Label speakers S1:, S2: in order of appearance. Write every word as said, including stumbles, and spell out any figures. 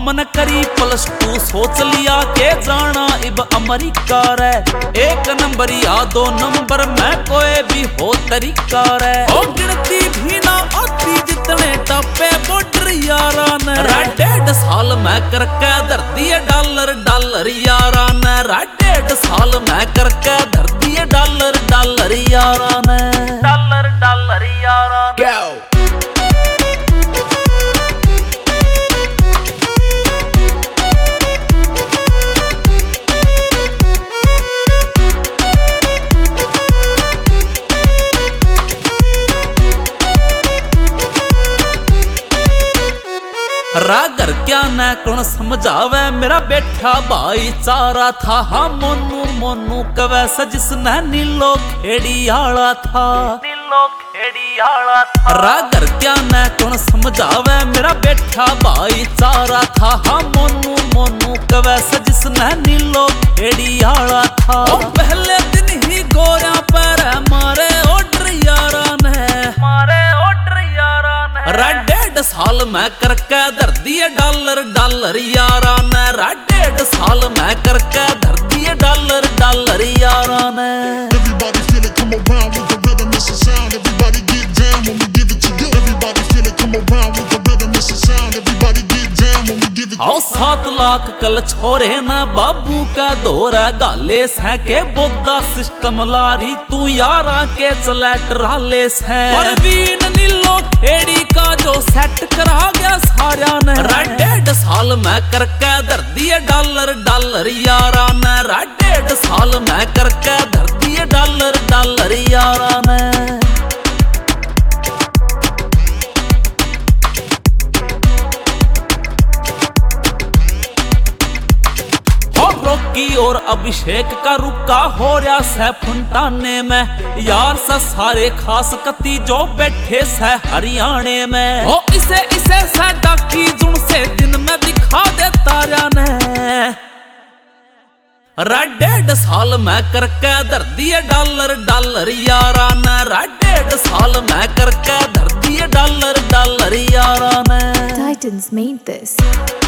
S1: मन करी plus two सोच लिया के जाना इब अमेरिका रे। एक नंबर या दो नंबर में कोई भी हो तरीका रे। ओ गिनती भी ना आती जितने टप्पे बॉर्डर यारा ने। डेढ़ साल में करके धर दिए डॉलर डॉलर यारा ने। डेढ़ साल में करके धर दिए डॉलर डॉलर यारा ने। डॉलर डॉलर यारा ने। रागर क्या न कौन समझावे मेरा बैठा भाईचारा था। हाँ मोनू मोनू कवे जिसने नीलो खेड़ी आला था। नीलो खेड़ी आला था। रागर क्या न कौन समझावे मेरा बैठा भाईचारा था। हाँ मोनू मोनू कवे जिसने नीलो खेड़ी आला था। पहले दिन ही गोरा पर मारे ऑर्डर यारा ने। मारे ऑर्डर यारा ने। डेढ़ साल में करके धर दिए डॉलर डॉलर यारा ने। डेढ़ साल में करके धर दिए डॉलर डॉलर यारा ने। Everybody feel it, come around with the rhythm, it's a sound. Everybody get down when we give it to you. Everybody feel it, come around with the rhythm, it's a sound. Everybody get down when we give it to you. आओ सात लाख कल छोरे ना बाबू का दौरा गाले से के बोदा सिस्टम लारी तू यारा के चला ट्राले से। परवीन नीलो खेड़ी का जो सेट करा गया सारा ने। डेढ़ साल में करके धर दिए डॉलर डॉलर यारा ने। डेढ़ साल में करके धर दिए डॉलर डॉलर यारा ने। रॉकी और अभिषेक का रुका हो रहा से फुंटाने में। यार सा सारे खास कती जो बैठे से हरियाणे में। ओ इसे इसे से डाकी जुन से दिन में दिखा दे तारा ने। डेढ़ साल में करके धर दिए डॉलर डॉलर यारा ने। डेढ़ साल में करके धर दिए डॉलर डॉलर यारा ने।
S2: Titans made this.